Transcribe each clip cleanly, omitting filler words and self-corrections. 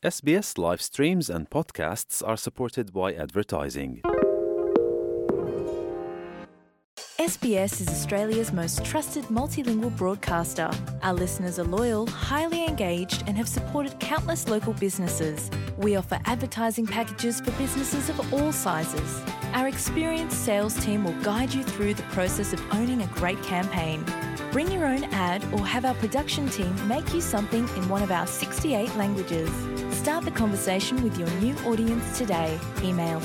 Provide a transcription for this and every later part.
SBS live streams and podcasts are supported by advertising. SBS is Australia's most trusted multilingual broadcaster. Our listeners are loyal, highly engaged, and have supported countless local businesses. We offer advertising packages for businesses of all sizes. Our experienced sales team will guide you through the process of owning a great campaign. Bring your own ad or have our production team make you something in one of our 68 languages. Start the conversation with your new audience today. Email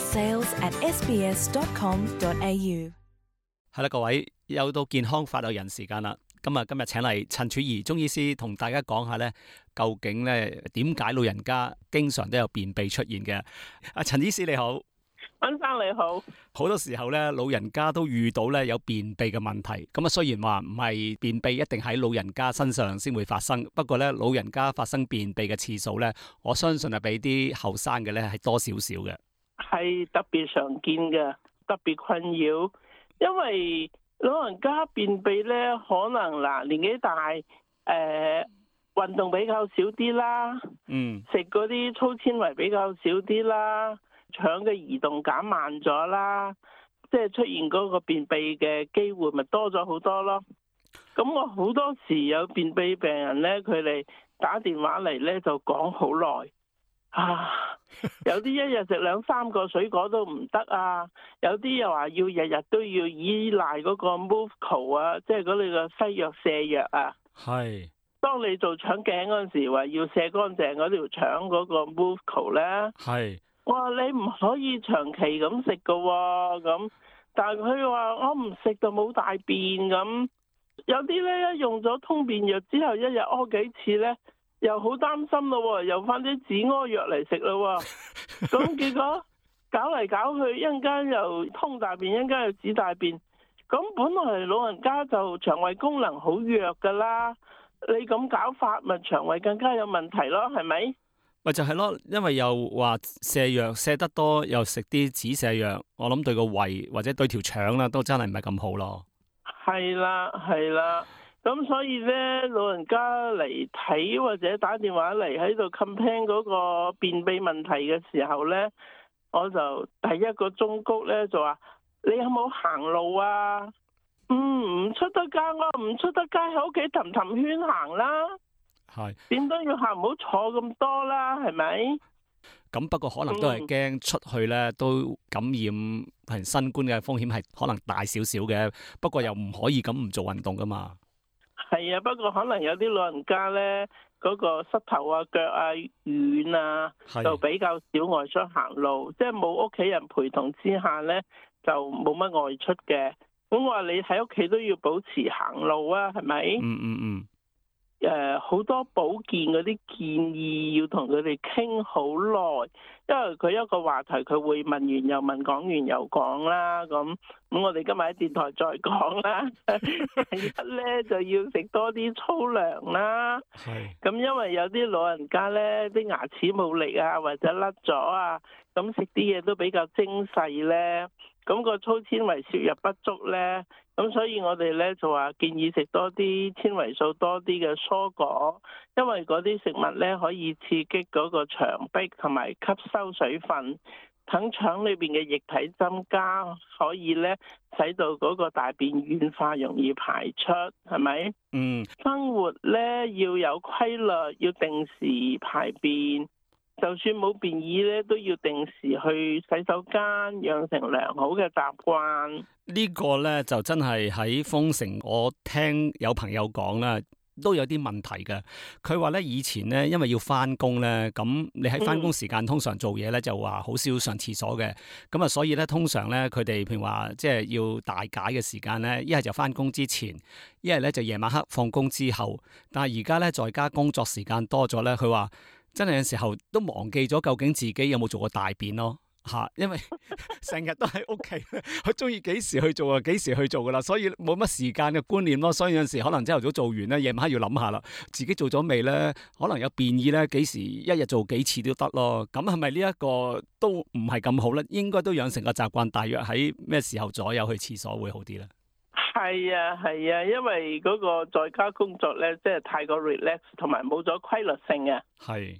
sales@sbs.com.au. 係啦，各位又到健康發育人時間啦。今日請嚟陳柱儀中醫師同大家講下咧，究竟咧點解老人家經常都有便秘出現嘅？阿陳醫師你好， 溫生你好。 好多時候咧，老人家都遇到咧有便秘嘅問題。咁啊，雖然話唔係便秘一定喺老人家身上先會發生，不過咧老人家發生便秘嘅次數咧，我相信係比啲後生嘅咧係多少少嘅。 係特別常見嘅，特別困擾。因為老人家便秘咧，可能年紀大，運動比較少啲啦，食嗰啲粗纖維比較少啲啦，腸嘅移動減慢咗啦，即係出現嗰個便秘嘅機會咪多咗好多咯。咁我好多時有便秘病人咧，佢哋打電話嚟咧就講好耐。有啲一日食2-3個水果都唔得啊，有啲又話要日日都要依賴嗰個 Movco 啊，即係嗰啲個西藥瀉藥啊。係。當你做腸鏡嗰陣時，話要瀉乾淨嗰條腸嗰個 Movco 咧。係。我話你唔可以長期咁食噶喎，咁但係佢話我唔食就冇大便咁。有啲咧用咗通便藥之後，一日屙幾次咧。又好擔心咯，又翻啲止屙藥嚟食咯，咁結果搞嚟搞去，一陣間又通大便，一陣間又止大便，咁本來老人家就腸胃功能好弱噶啦，你咁搞法咪腸胃更加有問題咯，係咪？ 咪就係咯，因為又話瀉藥瀉得多，又食啲止瀉藥，我諗對個胃或者對條腸啦，都真係唔係咁好咯。係啦，係啦。咁所以咧，老人家嚟睇或者打電話嚟喺度 complain 嗰個便秘問題嘅時候咧，我就第一個忠告咧就話：你有冇行路啊？唔出得街，我唔出得街喺屋企氹氹圈行啦。係。點都要行，唔好坐咁多啦，係咪？咁不過可能都係驚出去咧，都感染係新冠嘅風險係可能大少少嘅，不過又唔可以咁唔做運動噶嘛。係啊，不過可能有啲老人家咧，嗰個膝頭啊、腳啊軟啊，就比較少外出行路，即係冇屋企人陪同之下咧，就冇乜外出嘅。咁我話你喺屋企都要保持行路啊，係咪？好多保健嗰啲建議要同佢哋傾好耐，因為佢一個話題佢會問完又問，講完又講啦，咁我哋今日喺電台再講啦。第一咧就要食多啲粗糧啦，咁因為有啲老人家咧啲牙齒冇力啊，或者甩咗啊，咁食啲嘢都比較精細咧，咁個粗纖維攝入不足咧。咁所以我哋咧就話建議食多啲纖維素多啲嘅蔬果，因為嗰啲食物咧可以刺激嗰個腸壁同埋吸收水分，等腸裏邊嘅液體增加，可以咧使到嗰個大便軟化，容易排出，係咪？生活咧要有規律，要定時排便。就算冇便意咧，都要定時去洗手間，養成良好嘅習慣。呢個咧就真係喺豐城，我聽有朋友講啦，都有啲問題嘅。佢話咧以前咧，因為要翻工咧，咁你喺翻工時間通常做嘢咧就話好少上廁所嘅，咁啊所以咧通常咧佢哋譬如話即係要大解嘅時間咧，一係就翻工之前，一係咧就夜晚黑放工之後。但係而家咧在家工作時間多咗咧，佢話真係有時候都忘記咗究竟自己有冇做過大便咯。因為成日都喺屋企，佢中意幾時去做啊，幾時去做噶啦，所以冇乜時間嘅觀念咯。所以有陣時可能朝頭早做完咧，夜晚黑要諗下啦，自己做咗未咧？可能有便意咧，幾時一日做幾次都得咯。咁係咪呢一個都唔係咁好咧？應該都養成個習慣，大約喺咩時候左右去廁所會好啲咧？係啊，係啊，因為嗰個在家工作咧，即係太過 relax，同埋冇咗規律性啊。係。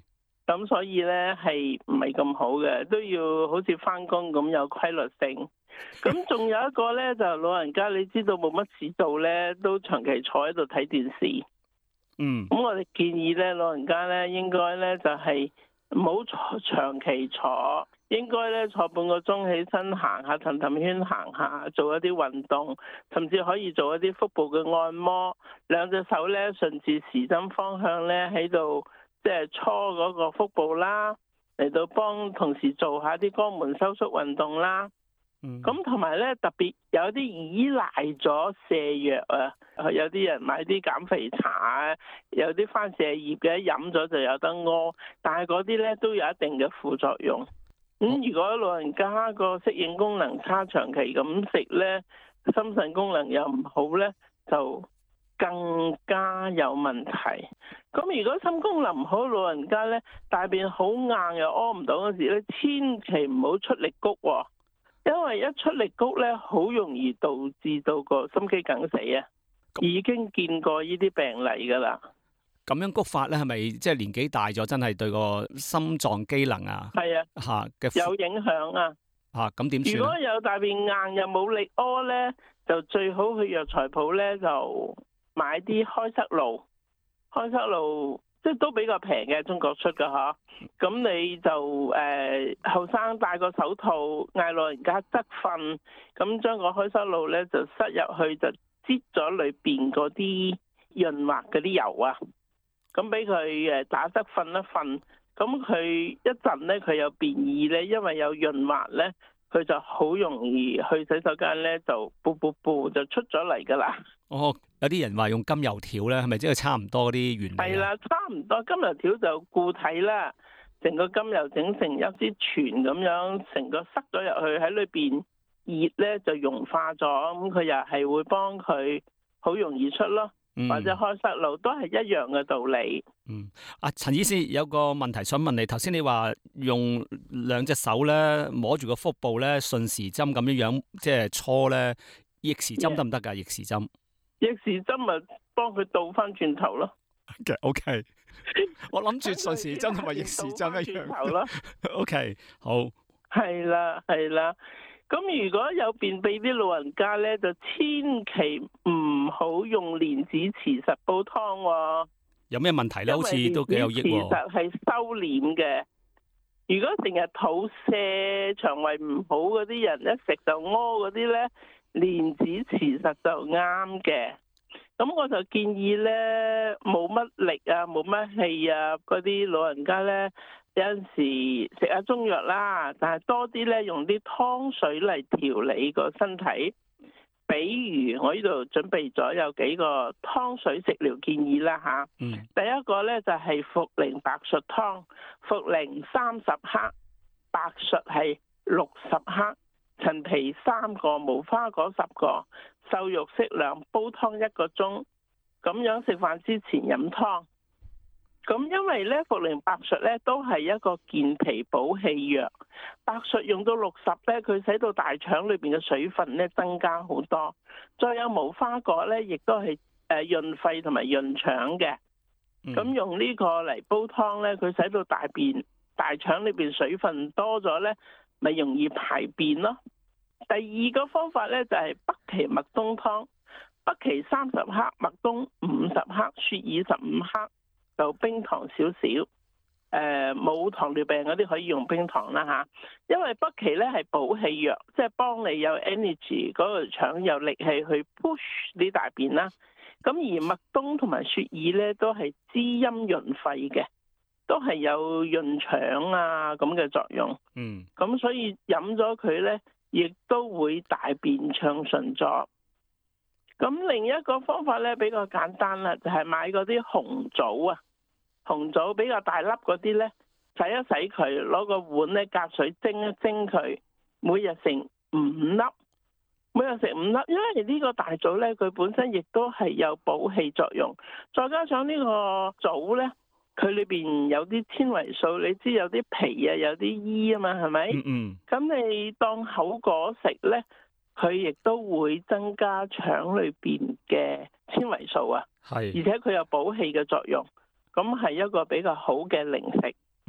咁所以咧係唔係咁好嘅，都要好似返工咁有規律性。咁仲有一個咧，就老人家你知道冇乜事做咧，都長期坐喺度睇電視。咁我哋建議咧，老人家咧應該咧就係唔好長期坐，應該咧坐半個鐘起身行下氹氹圈行下，做一啲運動，甚至可以做一啲腹部嘅按摩，兩隻手咧順住時針方向咧喺度即係搓嗰個腹部啦，嚟到幫同時做下啲肛門收縮運動啦。咁同埋咧，特別有啲依賴咗瀉藥啊，有啲人買啲減肥茶啊，有啲番瀉葉嘅，飲咗就有得屙，但係嗰啲咧都有一定嘅副作用。如果老人家個適應功能差，長期咁食咧，心腎功能又唔好咧，就更加有問題。咁如果心功能唔好，老人家咧大便好硬又屙唔到嗰時咧，千祈唔好出力谷喎。因為一出力谷咧，好容易導致到個心肌梗死啊！已經見過呢啲病例噶啦。 咁樣谷法咧，係咪即係年紀大咗，真係對個心臟機能啊？係啊，有影響啊！咁點算？如果有大便硬又冇力屙咧，就最好去藥材鋪咧就買啲開塞露。開塞露即係都比較平嘅，中國出嘅嗬。咁你就後生戴個手套，嗌老人家側瞓，咁將個開塞露咧就塞入去，就擠咗裏邊嗰啲潤滑嗰啲油啊，咁俾佢打側瞓一瞓，咁佢一陣咧佢有便意咧，因為有潤滑咧，佢就好容易去洗手間咧就噗噗噗就出咗嚟噶啦。有啲人話用甘油條咧，係咪即係差唔多嗰啲原理？係啦，差唔多。甘油條就固體啦，成個甘油整成一啲泉咁樣，成個塞咗入去喺裏邊熱咧就溶化咗，咁佢又係會幫佢好容易出咯。或者開塞露都係一樣嘅道理。陳醫師有個問題想問你，頭先你話用兩隻手咧摸住個腹部咧順時針咁樣即係搓咧，逆時針得唔得㗎？逆時針？逆時針咪幫佢倒翻轉頭咯。OK， 我諗住順時針同埋逆時針一樣。OK， 好。係啦，係啦。咁如果有便秘啲老人家咧，就千祈唔好用蓮子磁石煲湯喎。有咩問題咧？好似都幾有益喎。其實係收斂嘅。如果成日肚瀉、腸胃唔好嗰啲人，一食就屙嗰啲咧，蓮子磁石就啱嘅。咁我就建議咧，冇乜力啊、冇乜氣啊嗰啲老人家咧，有陣時食下中藥啦，但係多啲咧用啲湯水嚟調理個身體。比如我呢度準備咗有幾個湯水食療建議啦嚇。第一個咧就係茯苓白術湯，茯苓30克，白術係60克，陳皮3個，無花果10個，瘦肉適量，煲湯1個鐘，咁樣食飯之前飲湯。咁因為咧茯苓白術咧都係一個健脾補氣藥，白術用到60咧，佢使到大腸裏邊嘅水分咧增加好多。再有無花果咧，亦都係潤肺同埋潤腸嘅。咁用呢個嚟煲湯咧，佢使到大腸裏邊水分多咗咧，咪容易排便咯。第二個方法咧就係北芪麥冬湯，北芪30克，麥冬50克，雪耳15克。就冰糖少少，冇糖尿病嗰啲可以用冰糖啦嚇。因為北芪咧係補氣藥，即係幫你有 energy 嗰個腸有力氣去 push 啲大便啦。咁而麥冬同埋雪耳咧都係滋陰潤肺嘅，都係有潤腸啊咁嘅作用。咁所以飲咗佢咧，亦都會大便暢順咗。咁另一個方法咧比較簡單啦，就係買嗰啲紅棗啊。紅棗比較大粒嗰啲咧，洗一洗佢，攞個碗咧隔水蒸一蒸佢，每日食5粒，每日食5粒，因為呢個大棗咧，佢本身亦都係有補氣作用，再加上呢個棗咧，佢裏邊有啲纖維素，你知有啲皮啊，有啲衣啊嘛，係咪？咁你當口果食咧，佢亦都會增加腸裏邊嘅纖維素啊，而且佢有補氣嘅作用。咁係一個比較好嘅零食。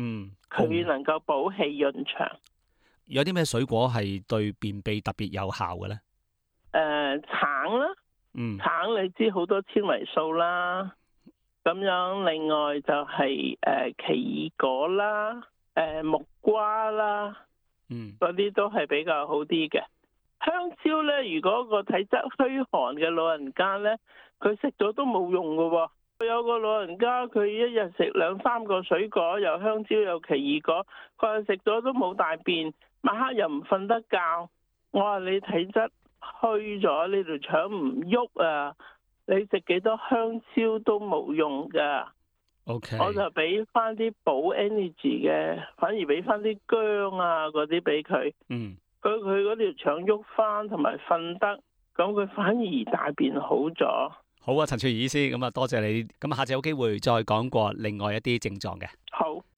佢能夠補氣潤腸。 有啲咩水果係對便秘特別有效嘅咧？ 橙啦，橙你知好多纖維素啦。咁樣另外就係奇異果啦，木瓜啦，嗰啲都係比較好啲嘅。香蕉咧，如果個體質虛寒嘅老人家咧，佢食咗都冇用㗎喎。有個老人家佢一日食2-3個水果，又香蕉又奇異果，佢話食咗都冇大便，晚黑又唔瞓得覺。我話你體質虛咗，你條腸唔喐啊，你食幾多香蕉都冇用噶。 OK， 我就俾翻啲補 energy 嘅，反而俾翻啲薑啊嗰啲俾佢。佢嗰條腸喐翻，同埋瞓得，咁佢反而大便好咗。 好啊，陳翠怡醫師，咁啊多謝你，咁下次有機會再講過另外一啲症狀嘅。 好。